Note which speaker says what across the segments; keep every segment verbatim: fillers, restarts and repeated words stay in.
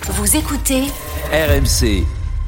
Speaker 1: Vous écoutez
Speaker 2: R M C.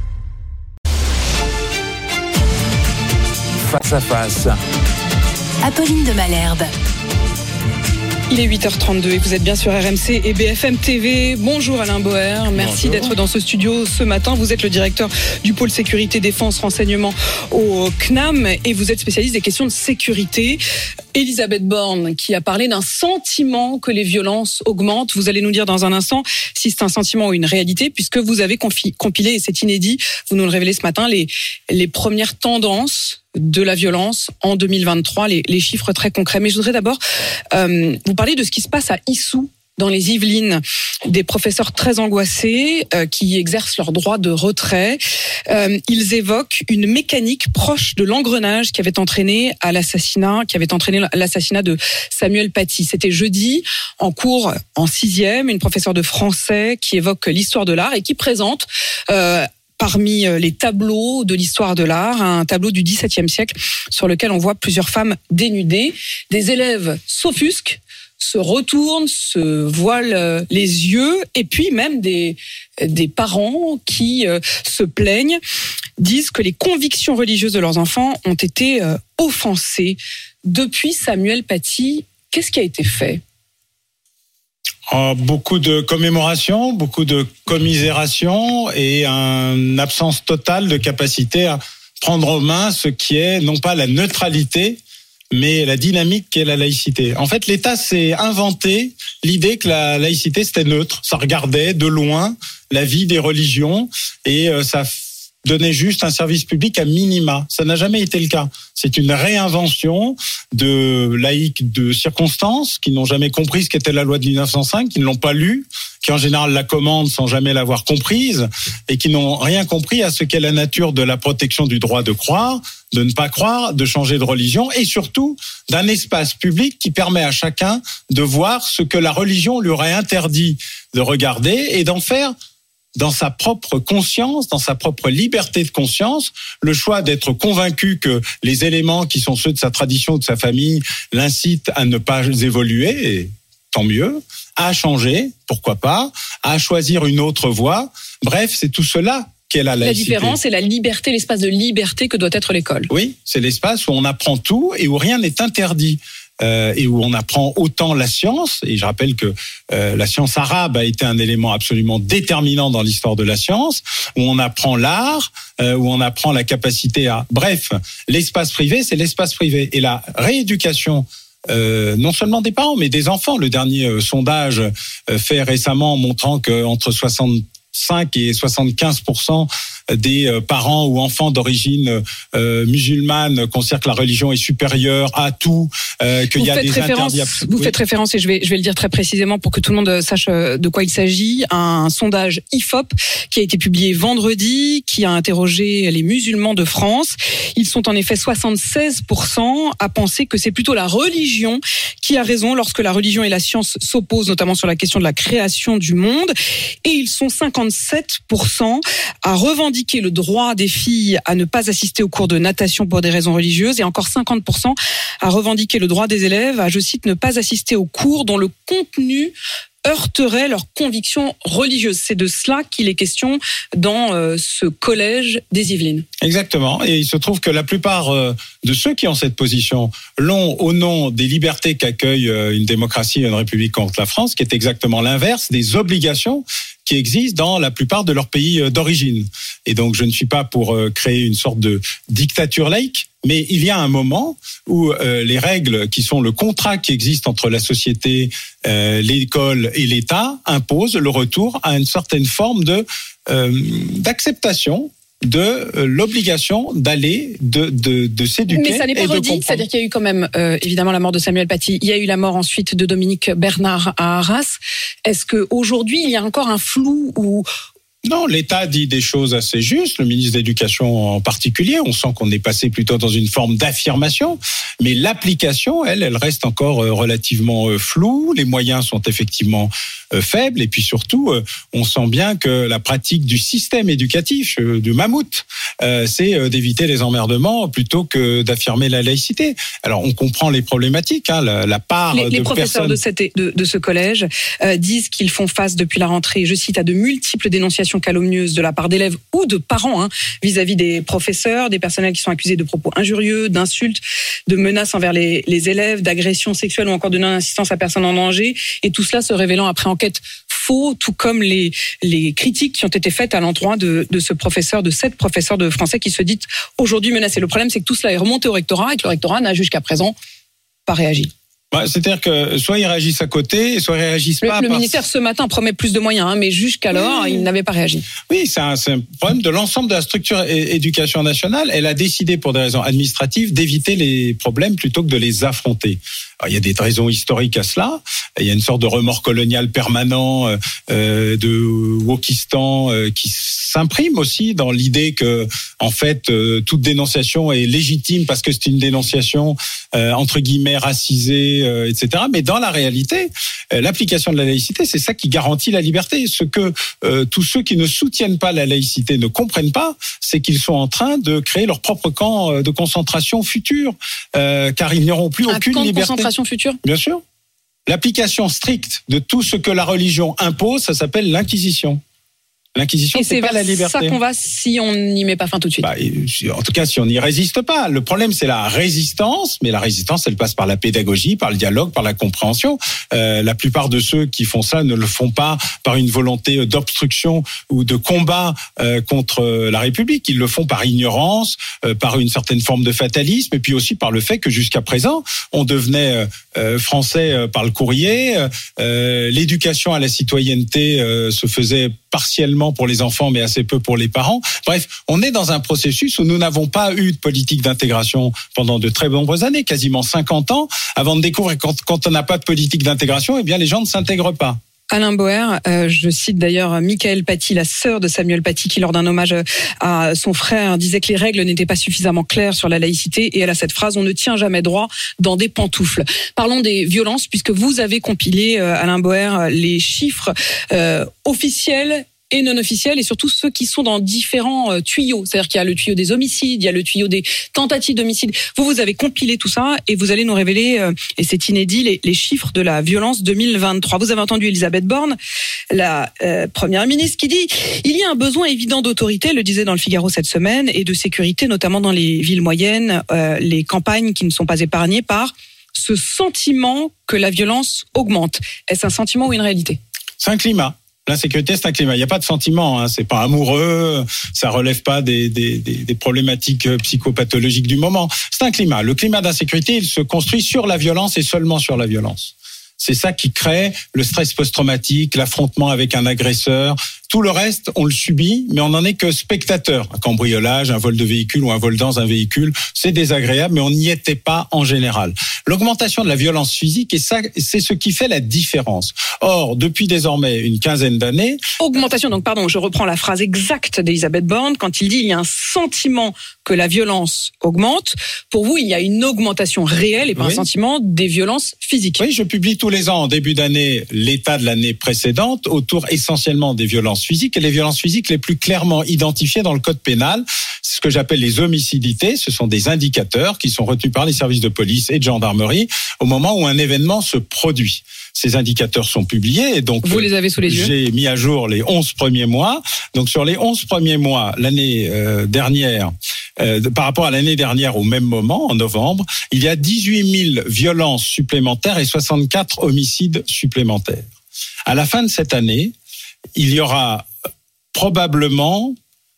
Speaker 2: Face à face.
Speaker 1: Apolline de Malherbe.
Speaker 3: Il est huit heures trente-deux et vous êtes bien sur R M C et B F M T V. Bonjour Alain Boer, merci Bonjour. D'être dans ce studio ce matin. Vous êtes le directeur du pôle sécurité, défense, renseignement au C N A M et vous êtes spécialiste des questions de sécurité. Elisabeth Borne qui a parlé d'un sentiment que les violences augmentent. Vous allez nous dire dans un instant si c'est un sentiment ou une réalité, puisque vous avez confi- compilé, et c'est inédit, vous nous le révélez ce matin, les, les premières tendances de la violence en deux mille vingt-trois, les, les chiffres très concrets. Mais je voudrais d'abord euh, vous parler de ce qui se passe à Issou, dans les Yvelines, des professeurs très angoissés euh, qui exercent leur droit de retrait. Euh, ils évoquent une mécanique proche de l'engrenage qui avait entraîné à l'assassinat, qui avait entraîné l'assassinat de Samuel Paty. C'était jeudi, en cours en sixième, une professeure de français qui évoque l'histoire de l'art et qui présente euh, parmi les tableaux de l'histoire de l'art, un tableau du dix-septième siècle sur lequel on voit plusieurs femmes dénudées. Des élèves s'offusquent, se retournent, se voilent les yeux, et puis même des, des parents qui euh, se plaignent, disent que les convictions religieuses de leurs enfants ont été euh, offensées. Depuis Samuel Paty, qu'est-ce qui a été fait ?
Speaker 4: Oh, beaucoup de commémorations, beaucoup de commisération et une absence totale de capacité à prendre en main ce qui est non pas la neutralité, mais la dynamique qu'est la laïcité. En fait, l'État s'est inventé l'idée que la laïcité c'était neutre, ça regardait de loin la vie des religions et ça donnait juste un service public à minima. Ça n'a jamais été le cas. C'est une réinvention de laïcs de circonstance qui n'ont jamais compris ce qu'était la loi de dix-neuf cent cinq, qui ne l'ont pas lue, qui en général la commandent sans jamais l'avoir comprise et qui n'ont rien compris à ce qu'est la nature de la protection du droit de croire, de ne pas croire, de changer de religion et surtout d'un espace public qui permet à chacun de voir ce que la religion lui aurait interdit de regarder et d'en faire dans sa propre conscience, dans sa propre liberté de conscience, le choix d'être convaincu que les éléments qui sont ceux de sa tradition ou de sa famille l'incitent à ne pas évoluer, et tant mieux, à changer, pourquoi pas, à choisir une autre voie. Bref, c'est tout cela qu'est la laïcité.
Speaker 3: La différence, c'est la liberté, l'espace de liberté que doit être l'école.
Speaker 4: Oui, c'est l'espace où on apprend tout et où rien n'est interdit. Euh, et où on apprend autant la science, et je rappelle que euh, la science arabe a été un élément absolument déterminant dans l'histoire de la science, où on apprend l'art, euh, où on apprend la capacité à... Bref, l'espace privé, c'est l'espace privé. Et la rééducation, euh, non seulement des parents, mais des enfants. Le dernier euh, sondage euh, fait récemment montrant qu'entre soixante-cinq et soixante-quinze pour cent des parents ou enfants d'origine euh, musulmane considèrent que la religion est supérieure à tout, euh, qu'il vous y a des interdits.
Speaker 3: Vous oui. faites référence, et je vais, je vais le dire très précisément pour que tout le monde sache de quoi il s'agit, un sondage I F O P qui a été publié vendredi, qui a interrogé les musulmans de France. Ils sont en effet soixante-seize pour cent à penser que c'est plutôt la religion qui a raison lorsque la religion et la science s'opposent, notamment sur la question de la création du monde. Et ils sont cinquante-sept pour cent à revendiquer le droit des filles à ne pas assister aux cours de natation pour des raisons religieuses et encore cinquante pour cent à revendiquer le droit des élèves à, je cite, ne pas assister aux cours dont le contenu heurterait leurs convictions religieuses. C'est de cela qu'il est question dans euh, ce collège des Yvelines.
Speaker 4: Exactement. Et il se trouve que la plupart euh, de ceux qui ont cette position l'ont au nom des libertés qu'accueille euh, une démocratie et une république contre la France, qui est exactement l'inverse des obligations qui existent dans la plupart de leurs pays d'origine. Et donc, je ne suis pas pour créer une sorte de dictature laïque, mais il y a un moment où euh, les règles qui sont le contrat qui existe entre la société, euh, l'école et l'État imposent le retour à une certaine forme de euh, d'acceptation de l'obligation d'aller, de, de, de s'éduquer.
Speaker 3: Mais ça n'est pas redit, c'est-à-dire qu'il y a eu quand même euh, évidemment la mort de Samuel Paty, il y a eu la mort ensuite de Dominique Bernard à Arras. Est-ce qu'aujourd'hui il y a encore un flou où
Speaker 4: Non, l'État dit des choses assez justes, le ministre de l'Éducation en particulier. On sent qu'on est passé plutôt dans une forme d'affirmation, mais l'application, elle, elle reste encore relativement floue. Les moyens sont effectivement faibles, et puis surtout, on sent bien que la pratique du système éducatif, du mammouth, c'est d'éviter les emmerdements plutôt que d'affirmer la laïcité. Alors, on comprend les problématiques, hein, la, la part
Speaker 3: les,
Speaker 4: de
Speaker 3: les professeurs
Speaker 4: personnes...
Speaker 3: de, cette, de, de ce collège euh, disent qu'ils font face depuis la rentrée, je cite, à de multiples dénonciations calomnieuses de la part d'élèves ou de parents hein, vis-à-vis des professeurs, des personnels qui sont accusés de propos injurieux, d'insultes, de menaces envers les, les élèves, d'agressions sexuelles ou encore de non-assistance à personne en danger, et tout cela se révélant après enquête faux, tout comme les, les critiques qui ont été faites à l'endroit de, de ce professeur, de cette professeure de français qui se dit aujourd'hui menacée. Le problème, c'est que tout cela est remonté au rectorat et que le rectorat n'a jusqu'à présent pas réagi.
Speaker 4: Bah, c'est-à-dire que soit ils réagissent à côté, soit ils réagissent
Speaker 3: le,
Speaker 4: pas.
Speaker 3: Le
Speaker 4: par...
Speaker 3: ministère ce matin promet plus de moyens, hein, mais jusqu'alors, oui. il n'avait pas réagi.
Speaker 4: Oui, c'est un, c'est un problème de l'ensemble de la structure é- éducation nationale. Elle a décidé, pour des raisons administratives, d'éviter les problèmes plutôt que de les affronter. Alors, il y a des raisons historiques à cela. Il y a une sorte de remords colonial permanent euh, de wokistan euh, qui s'imprime aussi dans l'idée que, en fait, euh, toute dénonciation est légitime parce que c'est une dénonciation euh, entre guillemets racisée, euh, et cetera. Mais dans la réalité, euh, l'application de la laïcité, c'est ça qui garantit la liberté. Ce que euh, tous ceux qui ne soutiennent pas la laïcité ne comprennent pas, c'est qu'ils sont en train de créer leur propre camp de concentration futur, euh, car ils n'auront plus
Speaker 3: un
Speaker 4: aucune
Speaker 3: camp de
Speaker 4: liberté.
Speaker 3: concentration future ?
Speaker 4: Bien sûr. L'application stricte de tout ce que la religion impose, ça s'appelle l'inquisition. L'inquisition,
Speaker 3: et
Speaker 4: c'est,
Speaker 3: c'est
Speaker 4: pas la liberté.
Speaker 3: C'est ça qu'on va si on n'y met pas fin tout de suite.
Speaker 4: Bah, en tout cas, si on n'y résiste pas. Le problème, c'est la résistance, mais la résistance, elle passe par la pédagogie, par le dialogue, par la compréhension. Euh, la plupart de ceux qui font ça ne le font pas par une volonté d'obstruction ou de combat euh, contre la République. Ils le font par ignorance, euh, par une certaine forme de fatalisme, et puis aussi par le fait que jusqu'à présent, on devenait euh, français euh, par le courrier. Euh, l'éducation à la citoyenneté euh, se faisait partiellement pour les enfants, mais assez peu pour les parents. Bref, on est dans un processus où nous n'avons pas eu de politique d'intégration pendant de très nombreuses années, quasiment cinquante ans, avant de découvrir que quand, quand on n'a pas de politique d'intégration, eh bien les gens ne s'intègrent pas.
Speaker 3: Alain Boer, euh, je cite d'ailleurs Michael Paty, la sœur de Samuel Paty, qui lors d'un hommage à son frère disait que les règles n'étaient pas suffisamment claires sur la laïcité, et elle a cette phrase: on ne tient jamais droit dans des pantoufles. Parlons des violences, puisque vous avez compilé, euh, Alain Boer, les chiffres euh, officiels et non officiels, et surtout ceux qui sont dans différents euh, tuyaux. C'est-à-dire qu'il y a le tuyau des homicides, il y a le tuyau des tentatives d'homicide. Vous, vous avez compilé tout ça et vous allez nous révéler, euh, et c'est inédit, les, les chiffres de la violence deux mille vingt-trois. Vous avez entendu Elisabeth Borne, la euh, première ministre, qui dit « Il y a un besoin évident d'autorité », le disait dans le Figaro cette semaine, et de sécurité, notamment dans les villes moyennes, euh, les campagnes qui ne sont pas épargnées par ce sentiment que la violence augmente. Est-ce un sentiment ou une réalité ?
Speaker 4: C'est un climat. L'insécurité, c'est un climat. Il n'y a pas de sentiment, hein. C'est pas amoureux, ça relève pas des, des, des, des problématiques psychopathologiques du moment. C'est un climat. Le climat d'insécurité, il se construit sur la violence et seulement sur la violence. C'est ça qui crée le stress post-traumatique, l'affrontement avec un agresseur. Tout le reste, on le subit, mais on n'en est que spectateur. Un cambriolage, un vol de véhicule ou un vol dans un véhicule, c'est désagréable, mais on n'y était pas en général. L'augmentation de la violence physique, et ça, c'est ce qui fait la différence. Or, depuis désormais une quinzaine d'années...
Speaker 3: Augmentation, donc pardon, je reprends la phrase exacte d'Elisabeth Borne, quand il dit il y a un sentiment que la violence augmente. Pour vous, il y a une augmentation réelle et pas oui. un sentiment des violences physiques.
Speaker 4: Oui, je publie tous les ans, en début d'année, l'état de l'année précédente, autour essentiellement des violences physiques, et les violences physiques les plus clairement identifiées dans le code pénal, c'est ce que j'appelle les homicidités. Ce sont des indicateurs qui sont retenus par les services de police et de gendarmerie au moment où un événement se produit. Ces indicateurs sont publiés, et donc
Speaker 3: vous les avez sous les yeux.
Speaker 4: J'ai mis à jour les onze premiers mois. Donc sur les onze premiers mois, l'année euh, dernière, euh, par rapport à l'année dernière au même moment, en novembre, il y a dix-huit mille violences supplémentaires et soixante-quatre homicides supplémentaires. À la fin de cette année, il y aura probablement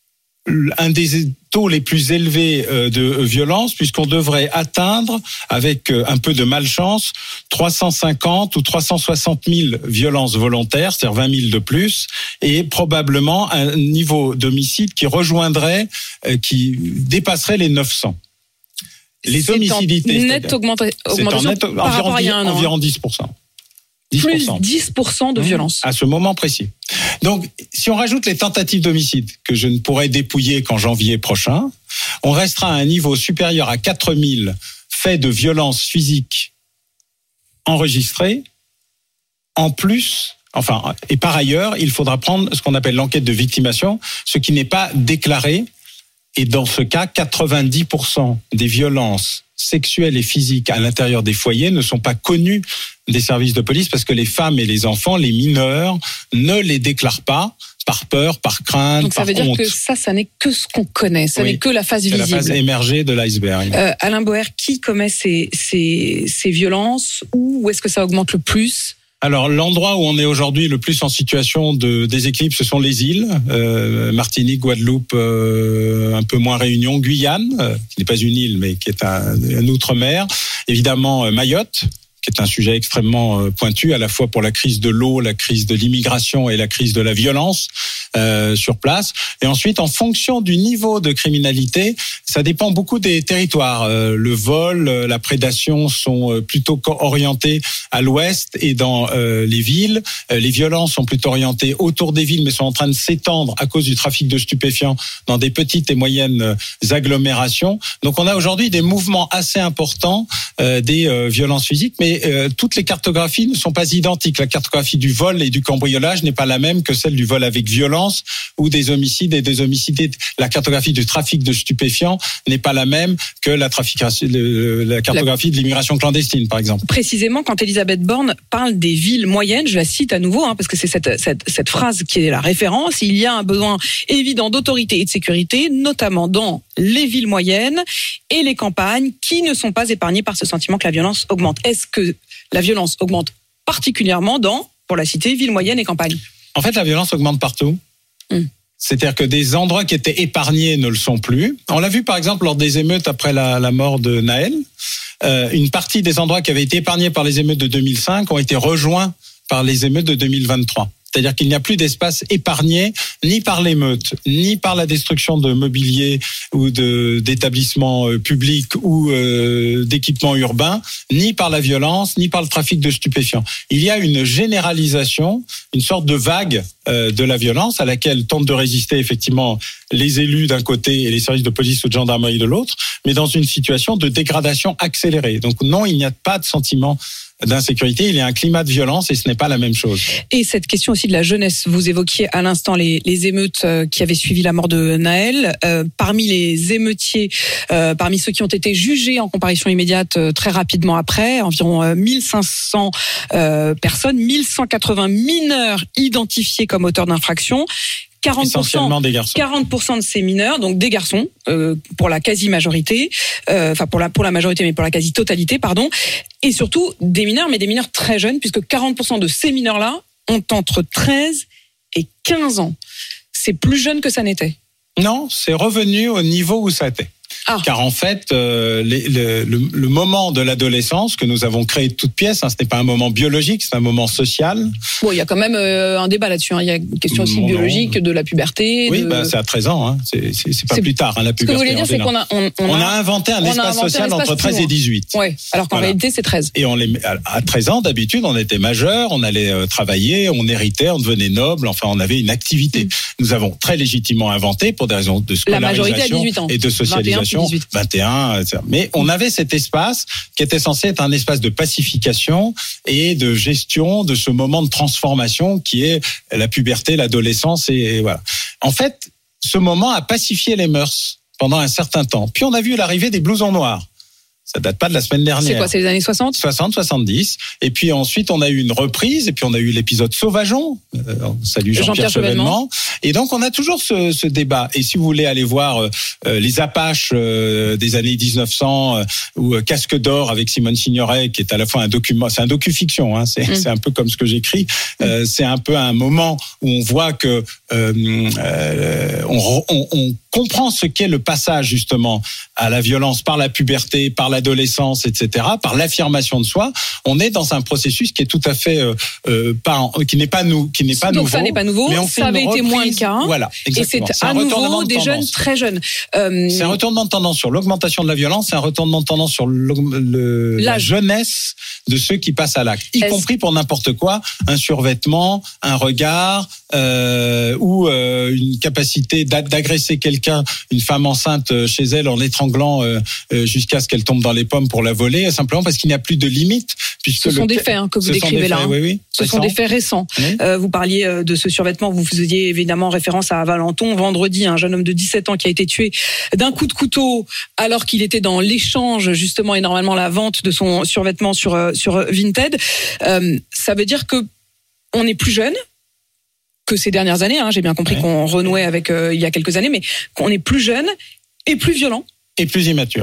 Speaker 4: un des taux les plus élevés de violence, puisqu'on devrait atteindre, avec un peu de malchance, trois cent cinquante ou trois cent soixante mille violences volontaires, c'est-à-dire vingt mille de plus, et probablement un niveau d'homicide qui rejoindrait, qui dépasserait les neuf cents. Les
Speaker 3: c'est
Speaker 4: homicidités,
Speaker 3: en nette augmenta- augmentation
Speaker 4: c'est en net,
Speaker 3: par
Speaker 4: environ,
Speaker 3: rapport à il y a un an.
Speaker 4: Environ dix pour cent. dix pour cent.
Speaker 3: Plus dix pour cent de violence.
Speaker 4: À ce moment précis. Donc, si on rajoute les tentatives d'homicide que je ne pourrai dépouiller qu'en janvier prochain, on restera à un niveau supérieur à quatre mille faits de violence physique enregistrés. En plus, enfin, et par ailleurs, il faudra prendre ce qu'on appelle l'enquête de victimation, ce qui n'est pas déclaré. Et dans ce cas, quatre-vingt-dix pour cent des violences sexuelles et physiques à l'intérieur des foyers ne sont pas connues des services de police parce que les femmes et les enfants, les mineurs, ne les déclarent pas par peur, par crainte,
Speaker 3: Donc ça
Speaker 4: par
Speaker 3: veut dire
Speaker 4: honte.
Speaker 3: que ça, ça n'est que ce qu'on connaît, ça
Speaker 4: Oui.
Speaker 3: n'est que la face
Speaker 4: C'est
Speaker 3: visible.
Speaker 4: la phase émergée de l'iceberg.
Speaker 3: Euh, Alain Boer, qui commet ces, ces, ces violences? Où est-ce que ça augmente le plus?
Speaker 4: Alors, l'endroit où on est aujourd'hui le plus en situation de déséquilibre, ce sont les îles. Euh, Martinique, Guadeloupe, euh, un peu moins Réunion, Guyane, euh, qui n'est pas une île, mais qui est un, un outre-mer. Évidemment, euh, Mayotte, qui est un sujet extrêmement euh, pointu, à la fois pour la crise de l'eau, la crise de l'immigration et la crise de la violence euh, sur place. Et ensuite, en fonction du niveau de criminalité, ça dépend beaucoup des territoires. Euh, le vol, euh, la prédation sont euh, plutôt orientés à l'ouest et dans euh, les villes. Euh, les violences sont plutôt orientées autour des villes, mais sont en train de s'étendre à cause du trafic de stupéfiants dans des petites et moyennes euh, agglomérations. Donc, on a aujourd'hui des mouvements assez importants euh, des euh, violences physiques, mais euh, toutes les cartographies ne sont pas identiques. La cartographie du vol et du cambriolage n'est pas la même que celle du vol avec violence ou des homicides et des homicides. La cartographie du trafic de stupéfiants n'est pas la même que la, la cartographie de l'immigration clandestine, par exemple.
Speaker 3: Précisément, quand Elisabeth Borne parle des villes moyennes, je la cite à nouveau, hein, parce que c'est cette, cette, cette phrase qui est la référence, il y a un besoin évident d'autorité et de sécurité, notamment dans les villes moyennes et les campagnes, qui ne sont pas épargnées par ce sentiment que la violence augmente. Est-ce que la violence augmente particulièrement dans, pour la citer, villes moyennes et campagnes?
Speaker 4: En fait, la violence augmente partout. Mmh. C'est-à-dire que des endroits qui étaient épargnés ne le sont plus. On l'a vu par exemple lors des émeutes après la, la mort de Naël. Euh, une partie des endroits qui avaient été épargnés par les émeutes de deux mille cinq ont été rejoints par les émeutes de deux mille vingt-trois. C'est-à-dire qu'il n'y a plus d'espace épargné ni par l'émeute, ni par la destruction de mobilier ou de, d'établissements publics ou euh, d'équipements urbains, ni par la violence, ni par le trafic de stupéfiants. Il y a une généralisation, une sorte de vague euh, de la violence à laquelle tentent de résister effectivement les élus d'un côté et les services de police ou de gendarmerie de l'autre, mais dans une situation de dégradation accélérée. Donc non, il n'y a pas de sentiment d'insécurité, il y a un climat de violence et ce n'est pas la même chose.
Speaker 3: Et cette question aussi de la jeunesse, vous évoquiez à l'instant les, les émeutes qui avaient suivi la mort de Naël. Euh, parmi les émeutiers, euh, parmi ceux qui ont été jugés en comparution immédiate euh, très rapidement après, environ euh, mille cinq cents euh, personnes, mille cent quatre-vingts mineurs identifiés comme auteurs d'infractions. quarante pour cent,
Speaker 4: essentiellement des garçons.
Speaker 3: quarante pour cent de ces mineurs, donc des garçons, euh, pour la quasi-majorité, euh, enfin pour la, pour la majorité, mais pour la quasi-totalité, pardon, et surtout des mineurs, mais des mineurs très jeunes, puisque quarante pour cent de ces mineurs-là ont entre treize et quinze ans. C'est plus jeune que ça n'était.
Speaker 4: Non, c'est revenu au niveau où ça était. Ah. Car en fait, euh, les, le, le, le moment de l'adolescence que nous avons créé de toutes pièces, hein, ce n'est pas un moment biologique, c'est un moment social.
Speaker 3: Bon, il y a quand même euh, un débat là-dessus. Hein. Il y a une question aussi bon, biologique non. de la puberté.
Speaker 4: Oui,
Speaker 3: de...
Speaker 4: bah, c'est à treize ans. Hein. C'est, c'est, c'est pas c'est... plus tard, hein, la puberté.
Speaker 3: Ce que vous voulez dire, c'est qu'on a, on, on
Speaker 4: on
Speaker 3: a,
Speaker 4: a inventé un espace
Speaker 3: inventé
Speaker 4: social
Speaker 3: un espace
Speaker 4: entre treize et dix-huit.
Speaker 3: Oui, alors qu'en voilà. réalité, c'est treize.
Speaker 4: Et on les, à treize ans, d'habitude, on était majeur, on allait euh, travailler, on héritait, on devenait noble. Enfin, on avait une activité. Mmh. Nous avons très légitimement inventé, pour des raisons de scolarisation et de socialisation,
Speaker 3: vingt et un,
Speaker 4: vingt et un. Mais on avait cet espace qui était censé être un espace de pacification et de gestion de ce moment de transformation qui est la puberté, l'adolescence et, et voilà. En fait, ce moment a pacifié les mœurs pendant un certain temps. Puis on a vu l'arrivée des blousons noirs. Ça date pas de la semaine dernière.
Speaker 3: C'est quoi, c'est les années soixante
Speaker 4: soixante, soixante-dix. Et puis ensuite, on a eu une reprise. Et puis on a eu l'épisode Sauvageon. Euh, salut Jean-Pierre, Jean-Pierre Chevènement. Et donc, on a toujours ce, ce débat. Et si vous voulez aller voir euh, les Apaches euh, des années dix-neuf cents euh, ou euh, Casque d'or avec Simone Signoret, qui est à la fois un document, c'est un docu-fiction. Hein, c'est, mmh. c'est un peu comme ce que j'écris. Euh, c'est un peu un moment où on voit que euh, euh, on, on, on comprend ce qu'est le passage justement à la violence par la puberté, par l'adolescence, et cetera, par l'affirmation de soi, on est dans un processus qui est tout à fait euh, euh, pas, qui n'est pas nous, qui n'est pas
Speaker 3: Donc
Speaker 4: nouveau.
Speaker 3: ça n'est pas nouveau.
Speaker 4: Mais on fait
Speaker 3: ça avait
Speaker 4: une
Speaker 3: été
Speaker 4: reprise,
Speaker 3: moins le cas. Hein.
Speaker 4: Voilà, exactement.
Speaker 3: Et c'est, c'est à nouveau des jeunes très jeunes. Euh,
Speaker 4: c'est un retournement de tendance sur l'augmentation de la violence, c'est un retournement de tendance sur le, la jeunesse de ceux qui passent à l'acte, y Est-ce... compris pour n'importe quoi, un survêtement, un regard euh, ou euh, une capacité d'agresser quelqu'un, une femme enceinte chez elle en l'étranglant euh, jusqu'à ce qu'elle tombe dans les pommes pour la voler, simplement parce qu'il n'y a plus de limite. Puisque
Speaker 3: ce sont
Speaker 4: le...
Speaker 3: des faits hein, que vous décrivez là.
Speaker 4: Faits, oui, oui.
Speaker 3: Ce
Speaker 4: récents.
Speaker 3: sont des faits récents. Oui. Euh, vous parliez de ce survêtement, vous faisiez évidemment référence à Valenton. Vendredi, un jeune homme de dix-sept ans qui a été tué d'un coup de couteau alors qu'il était dans l'échange justement et normalement la vente de son survêtement sur sur Vinted. Euh, ça veut dire que on est plus jeune que ces dernières années. Hein, j'ai bien compris oui. qu'on renouait avec euh, il y a quelques années, mais qu'on est plus jeune et plus violent
Speaker 4: et plus immature.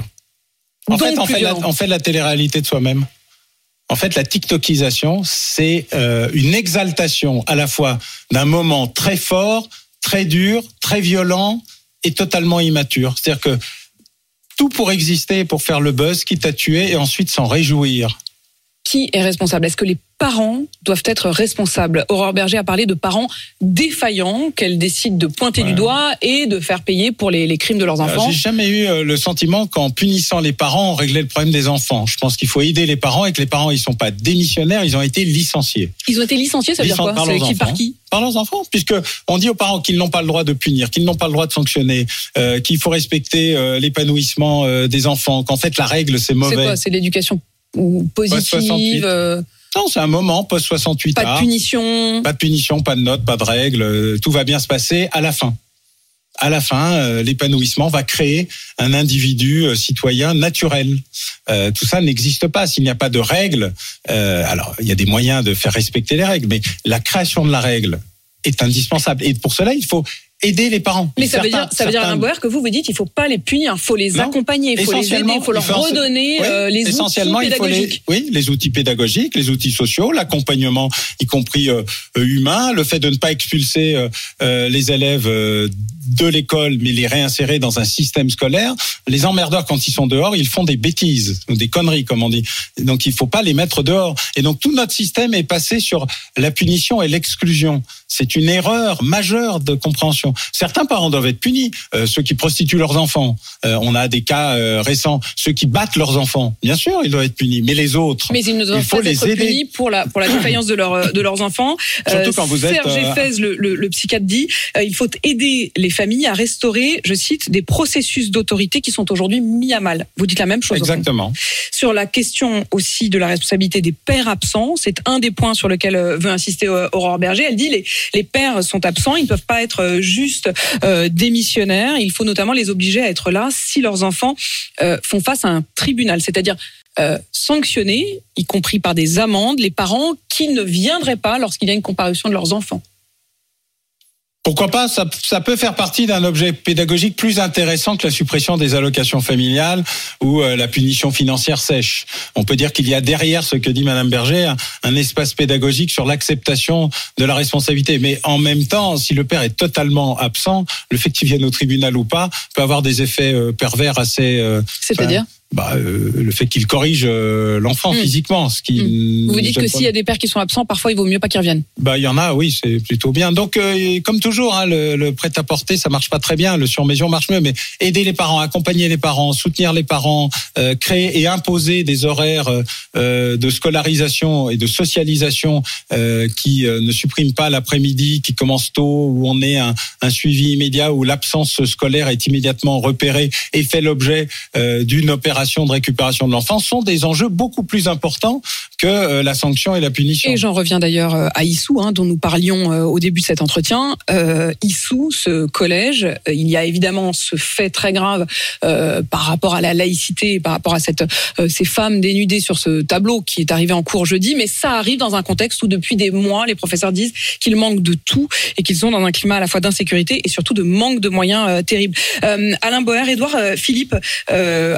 Speaker 4: En Donc fait, on fait, la, on fait la télé-réalité de soi-même. En fait, la TikTokisation, c'est euh, une exaltation à la fois d'un moment très fort, très dur, très violent et totalement immature. C'est-à-dire que tout pour exister, pour faire le buzz, quitte à tuer et ensuite s'en réjouir.
Speaker 3: Qui est responsable ? Est-ce que les parents doivent être responsables ? Aurore Berger a parlé de parents défaillants qu'elle décide de pointer ouais. du doigt et de faire payer pour les, les crimes de leurs enfants.
Speaker 4: J'ai jamais eu le sentiment qu'en punissant les parents, on réglait le problème des enfants. Je pense qu'il faut aider les parents et que les parents, ils sont pas démissionnaires, ils ont été licenciés.
Speaker 3: Ils ont été licenciés, ça veut
Speaker 4: Licen-
Speaker 3: dire quoi ? C'est qui par qui ?
Speaker 4: Par leurs enfants, puisque on dit aux parents qu'ils n'ont pas le droit de punir, qu'ils n'ont pas le droit de sanctionner, euh, qu'il faut respecter euh, l'épanouissement euh, des enfants, qu'en fait la règle c'est mauvais.
Speaker 3: C'est quoi ? C'est l'éducation ou positive euh...
Speaker 4: Non, c'est un moment post soixante-huit.
Speaker 3: Pas de punition.
Speaker 4: Pas de punition, pas de notes, pas de règles. Tout va bien se passer à la fin. À la fin, euh, l'épanouissement va créer un individu euh, citoyen naturel. Euh, tout ça n'existe pas s'il n'y a pas de règles. Euh, alors, il y a des moyens de faire respecter les règles, mais la création de la règle est indispensable. Et pour cela, il faut aider les parents.
Speaker 3: Mais ça certains, veut dire, ça veut dire Alain Boer que vous vous dites, il faut pas les punir, il faut les non, accompagner, il faut les aider, il faut leur il faut redonner oui, euh, les
Speaker 4: essentiellement, outils pédagogiques. Il faut les, oui, les outils pédagogiques, les outils sociaux, l'accompagnement, y compris euh, humain, le fait de ne pas expulser euh, euh, les élèves euh, de l'école, mais les réinsérer dans un système scolaire. Les emmerdeurs, quand ils sont dehors, ils font des bêtises, des conneries, comme on dit. Donc, il faut pas les mettre dehors. Et donc, tout notre système est passé sur la punition et l'exclusion. C'est une erreur majeure de compréhension. Certains parents doivent être punis. Euh, ceux qui prostituent leurs enfants, euh, on a des cas euh, récents. Ceux qui battent leurs enfants, bien sûr, ils doivent être punis. Mais les autres,
Speaker 3: mais ils ne doivent
Speaker 4: il faut
Speaker 3: pas
Speaker 4: les
Speaker 3: être
Speaker 4: aider.
Speaker 3: punis pour la pour la défaillance de leurs de leurs enfants.
Speaker 4: Surtout quand vous êtes.
Speaker 3: Serge Effez, le, le, le psychiatre, dit euh, il faut aider les familles à restaurer, je cite, des processus d'autorité qui sont aujourd'hui mis à mal. Vous dites la même chose.
Speaker 4: Exactement.
Speaker 3: Sur la question aussi de la responsabilité des pères absents, c'est un des points sur lequel veut insister Aurore Berger. Elle dit les les pères sont absents, ils ne peuvent pas être juste euh, démissionnaires. Il faut notamment les obliger à être là si leurs enfants euh, font face à un tribunal, c'est-à-dire euh, sanctionner, y compris par des amendes, les parents qui ne viendraient pas lorsqu'il y a une comparution de leurs enfants.
Speaker 4: Pourquoi pas, ça, ça peut faire partie d'un objet pédagogique plus intéressant que la suppression des allocations familiales ou euh, la punition financière sèche. On peut dire qu'il y a derrière ce que dit Madame Berger un, un espace pédagogique sur l'acceptation de la responsabilité. Mais en même temps, si le père est totalement absent, le fait qu'il vienne au tribunal ou pas peut avoir des effets euh, pervers assez... Euh,
Speaker 3: C'est-à-dire
Speaker 4: enfin, Bah, euh, le fait qu'il corrige euh, l'enfant mmh. physiquement, ce qui.
Speaker 3: Mmh. Vous dites que s'il y a des pères qui sont absents, parfois il vaut mieux pas qu'ils reviennent.
Speaker 4: Bah, il y en a, oui, c'est plutôt bien. Donc, euh, comme toujours, hein, le, le prêt-à-porter, ça marche pas très bien. Le sur-mesure marche mieux, mais aider les parents, accompagner les parents, soutenir les parents, euh, créer et imposer des horaires euh, de scolarisation et de socialisation euh, qui euh, ne suppriment pas l'après-midi, qui commencent tôt, où on ait un, un suivi immédiat, où l'absence scolaire est immédiatement repérée et fait l'objet euh, d'une opération de récupération de l'enfant, sont des enjeux beaucoup plus importants que euh, la sanction et la punition.
Speaker 3: Et j'en reviens d'ailleurs à Issou, hein, dont nous parlions euh, au début de cet entretien. Euh, Issou, ce collège, euh, il y a évidemment ce fait très grave euh, par rapport à la laïcité, par rapport à cette, euh, ces femmes dénudées sur ce tableau qui est arrivé en cours jeudi, mais ça arrive dans un contexte où depuis des mois, les professeurs disent qu'ils manquent de tout et qu'ils sont dans un climat à la fois d'insécurité et surtout de manque de moyens euh, terribles. Euh, Alain Boer, Édouard euh, Philippe, euh, assez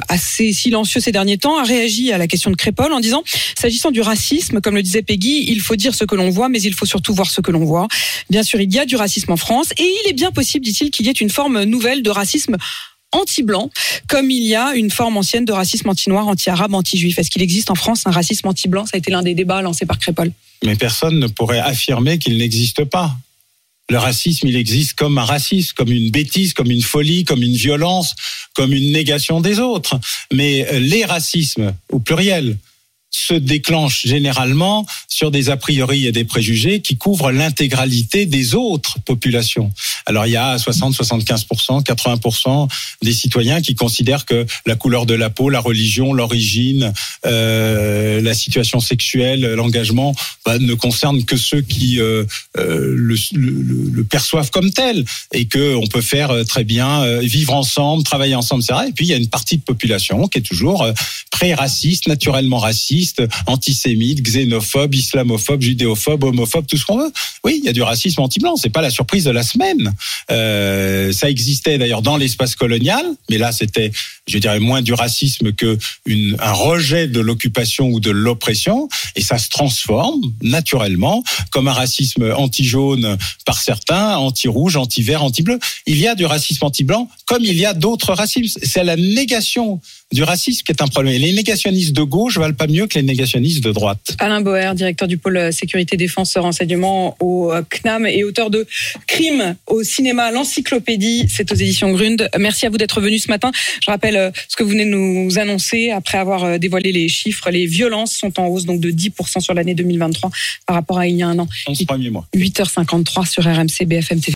Speaker 3: assez silencieux ces derniers temps, a réagi à la question de Crépol en disant, s'agissant du racisme, comme le disait Peggy, il faut dire ce que l'on voit, mais il faut surtout voir ce que l'on voit. Bien sûr, il y a du racisme en France et il est bien possible, dit-il, qu'il y ait une forme nouvelle de racisme anti-blanc, comme il y a une forme ancienne de racisme anti-noir, anti-arabe, anti-juif. Est-ce qu'il existe en France un racisme anti-blanc ? Ça a été l'un des débats lancés par Crépol.
Speaker 4: Mais personne ne pourrait affirmer qu'il n'existe pas. Le racisme, il existe comme un racisme, comme une bêtise, comme une folie, comme une violence, comme une négation des autres. Mais les racismes, au pluriel, se déclenchent généralement sur des a priori et des préjugés qui couvrent l'intégralité des autres populations. Alors il y a soixante, soixante-quinze pour cent, quatre-vingts pour cent des citoyens qui considèrent que la couleur de la peau, la religion, l'origine, euh, la situation sexuelle, l'engagement bah, ne concernent que ceux qui euh, euh, le, le, le perçoivent comme tel et que on peut faire très bien euh, vivre ensemble, travailler ensemble, et cetera. Et puis il y a une partie de population qui est toujours euh, pré-raciste, naturellement raciste, antisémite, xénophobe, islamophobe, judéophobe, homophobe, tout ce qu'on veut. Oui, il y a du racisme anti-blanc, c'est pas la surprise de la semaine. Euh, ça existait d'ailleurs dans l'espace colonial, mais là c'était, je dirais, moins du racisme que une, un rejet de l'occupation ou de l'oppression, et ça se transforme naturellement comme un racisme anti-jaune par certains, anti-rouge, anti-vert, anti-bleu. Il y a du racisme anti-blanc comme il y a d'autres racismes. C'est la négation du racisme qui est un problème. Et les négationnistes de gauche valent pas mieux que les négationnistes de droite.
Speaker 3: Alain Boer, directeur du pôle sécurité défense renseignement au C N A M et auteur de Crime au cinéma, l'encyclopédie, c'est aux éditions Grund. Merci à vous d'être venu ce matin. Je rappelle ce que vous venez de nous annoncer après avoir dévoilé les chiffres. Les violences sont en hausse donc de dix pour cent sur l'année deux mille vingt-trois par rapport à il y a un an.
Speaker 4: onze premiers mois.
Speaker 3: huit heures cinquante-trois sur R M C B F M T V.